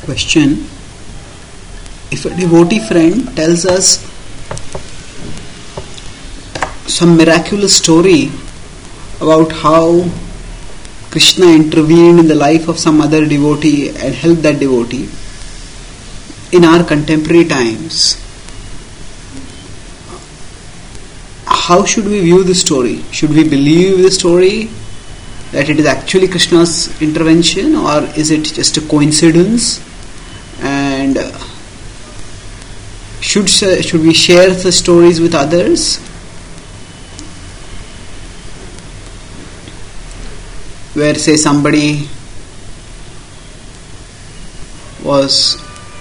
Question: if a devotee friend tells us some miraculous story about how Krishna intervened in the life of some other devotee and helped that devotee in our contemporary times, how should we view the story? Should we believe the story that it is actually Krishna's intervention, or is it just a coincidence? And should we share the stories with others? Where, say, somebody was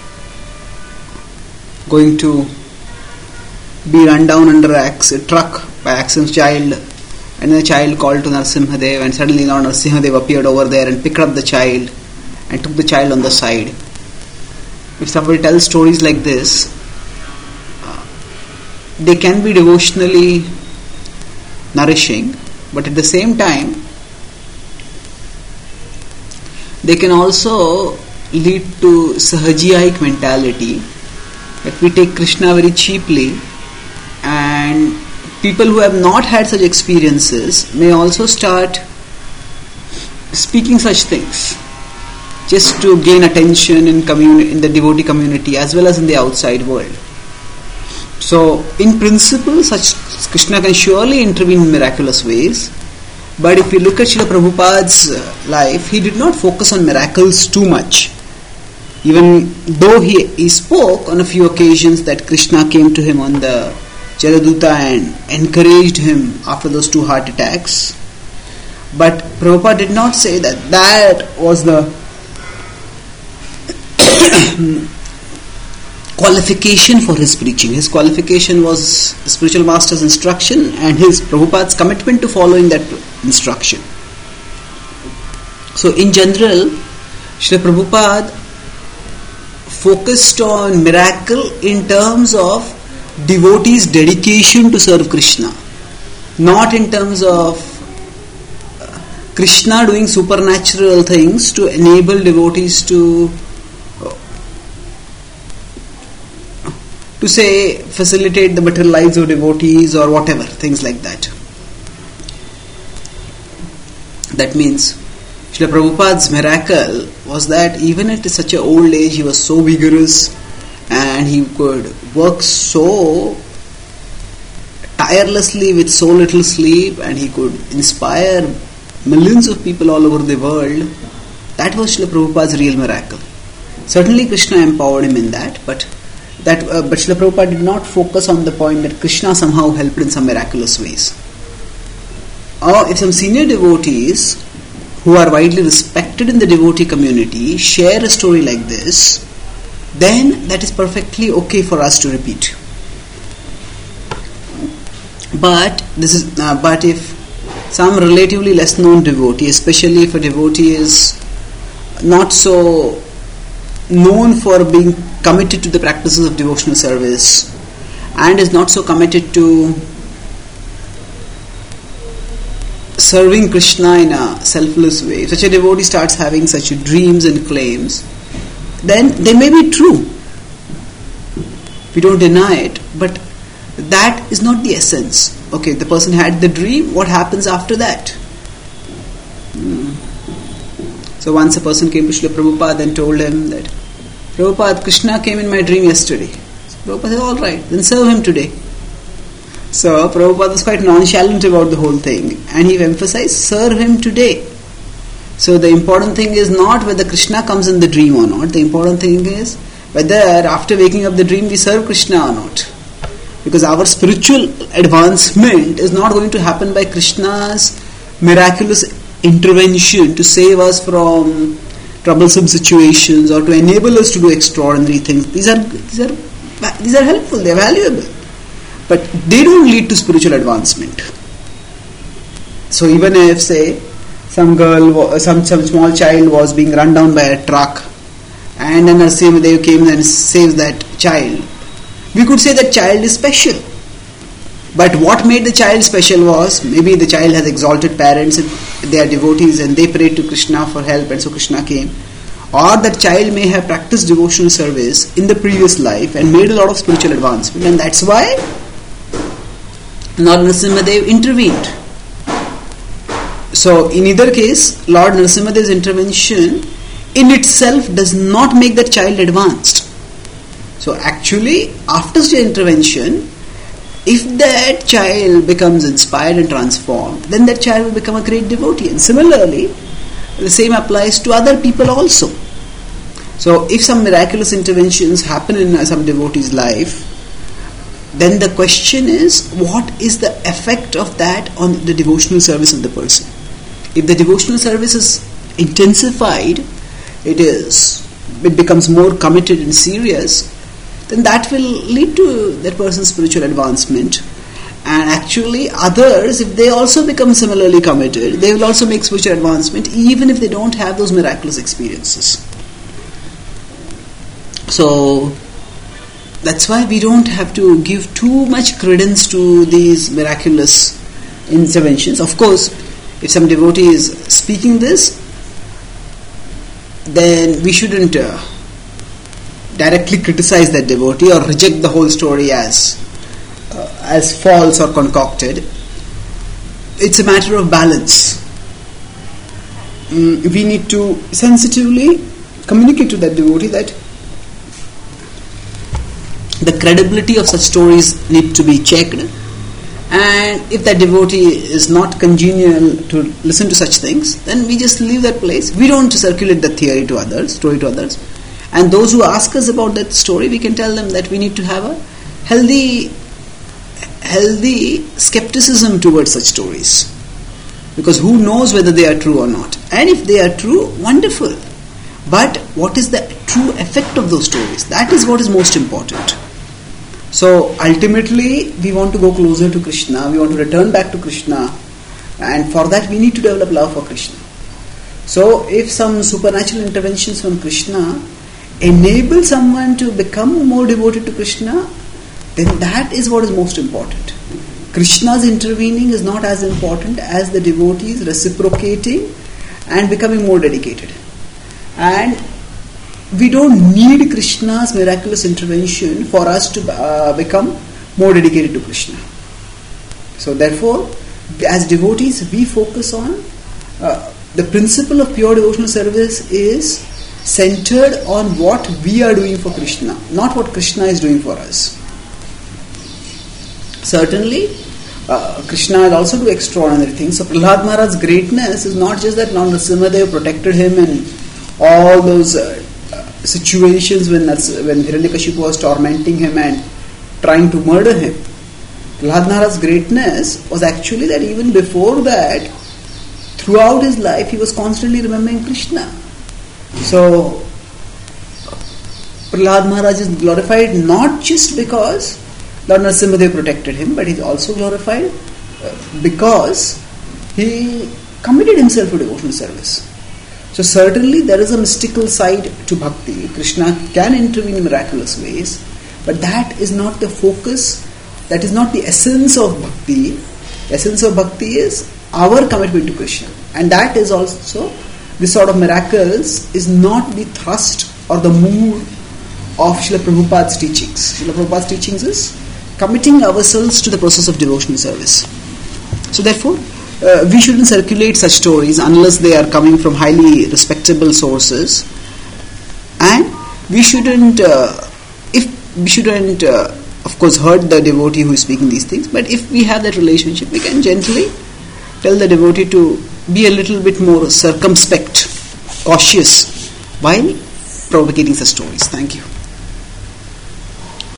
going to be run down under a truck by accident child, and the child called to Narasimhadev, and suddenly Lord Narasimhadev appeared over there and picked up the child and took the child on the side. If somebody tells stories like this, they can be devotionally nourishing, but at the same time they can also lead to sahajiyaik mentality, that we take Krishna very cheaply, and people who have not had such experiences may also start speaking such things just to gain attention in the devotee community as well as in the outside world. So in principle, such Krishna can surely intervene in miraculous ways. But if we look at Srila Prabhupada's life, he did not focus on miracles too much. Even though he spoke on a few occasions that Krishna came to him on the Jaladuta and encouraged him after those 2 heart attacks. But Prabhupada did not say that was the qualification for his preaching. His qualification was the spiritual master's instruction and his Prabhupada's commitment to following that instruction. So in general, Srila Prabhupada focused on miracle in terms of devotees' dedication to serve Krishna, not in terms of Krishna doing supernatural things to enable devotees to say facilitate the better lives of devotees or whatever, things like that. That means Srila Prabhupada's miracle was that even at such an old age he was so vigorous and he could work so tirelessly with so little sleep, and he could inspire millions of people all over the world. That was Srila Prabhupada's real miracle. Certainly Krishna empowered him in that, but Srila Prabhupada did not focus on the point that Krishna somehow helped in some miraculous ways. Or if some senior devotees who are widely respected in the devotee community share a story like this, then that is perfectly okay for us to repeat. But if some relatively less known devotee, especially if a devotee is not so known for being committed to the practices of devotional service and is not so committed to serving Krishna in a selfless way, if such a devotee starts having such dreams and claims, then they may be true. We don't deny it, but that is not the essence. Okay, the person had the dream, what happens after that? So once a person came to Srila Prabhupada and told him that, Prabhupada, Krishna came in my dream yesterday. So Prabhupada said, alright, then serve him today. So Prabhupada was quite nonchalant about the whole thing, and he emphasized, serve him today. So the important thing is not whether Krishna comes in the dream or not. The important thing is whether after waking up the dream we serve Krishna or not. Because our spiritual advancement is not going to happen by Krishna's miraculous intervention to save us from troublesome situations or to enable us to do extraordinary things. These are helpful, they are valuable, but they don't lead to spiritual advancement. So even if, say, some small child was being run down by a truck, and then Narasimhadev came and saved that child, we could say that child is special. But what made the child special was, maybe the child has exalted parents, and they are devotees and they prayed to Krishna for help, and so Krishna came. or that child may have practiced devotional service in the previous life and made a lot of spiritual advancement, and that's why Lord Nrsimhadev intervened. So in either case, Lord Nrsimhadev's intervention in itself does not make that child advanced. So actually, after such intervention, if that child becomes inspired and transformed, then that child will become a great devotee. And similarly, the same applies to other people also. So if some miraculous interventions happen in some devotee's life, then the question is, what is the effect of that on the devotional service of the person? If the devotional service is intensified, it becomes more committed and serious, then that will lead to that person's spiritual advancement. And actually others, if they also become similarly committed, they will also make spiritual advancement even if they don't have those miraculous experiences. So that's why we don't have to give too much credence to these miraculous interventions. Of course, if some devotee is speaking this, then we shouldn't directly criticize that devotee or reject the whole story as false or concocted. It's a matter of balance. We need to sensitively communicate to that devotee that the credibility of such stories need to be checked, and if that devotee is not congenial to listen to such things, then we just leave that place. We don't circulate the story to others. And those who ask us about that story, we can tell them that we need to have a healthy skepticism towards such stories, because who knows whether they are true or not. And if they are true, wonderful. But what is the true effect of those stories? That is what is most important. So ultimately, we want to go closer to Krishna, we want to return back to Krishna, and for that we need to develop love for Krishna. So if some supernatural interventions from Krishna enable someone to become more devoted to Krishna, then that is what is most important. Krishna's intervening is not as important as the devotees reciprocating and becoming more dedicated. And we don't need Krishna's miraculous intervention for us to become more dedicated to Krishna. So therefore, as devotees, we focus on the principle of pure devotional service is centered on what we are doing for Krishna, not what Krishna is doing for us. Certainly, Krishna will also do extraordinary things. So Prahlad Maharaj's greatness is not just that Lord Nrsimhadev protected him in all those situations when Hiranyakashipu was tormenting him and trying to murder him. Prahlad Maharaj's greatness was actually that even before that, throughout his life, he was constantly remembering Krishna. So Prahlad Maharaj is glorified not just because Lord Nrsimhadev protected him, but he is also glorified because he committed himself to devotional service. So certainly there is a mystical side to bhakti. Krishna can intervene in miraculous ways, but that is not the focus, that is not the essence of bhakti. The essence of bhakti is our commitment to Krishna, and that is also, this sort of miracles is not the thrust or the mood of Srila Prabhupada's teachings. Srila Prabhupada's teachings is committing ourselves to the process of devotional service. So therefore, we shouldn't circulate such stories unless they are coming from highly respectable sources, and we shouldn't of course hurt the devotee who is speaking these things, but if we have that relationship, we can gently tell the devotee to be a little bit more circumspect, cautious while propagating such stories. Thank you.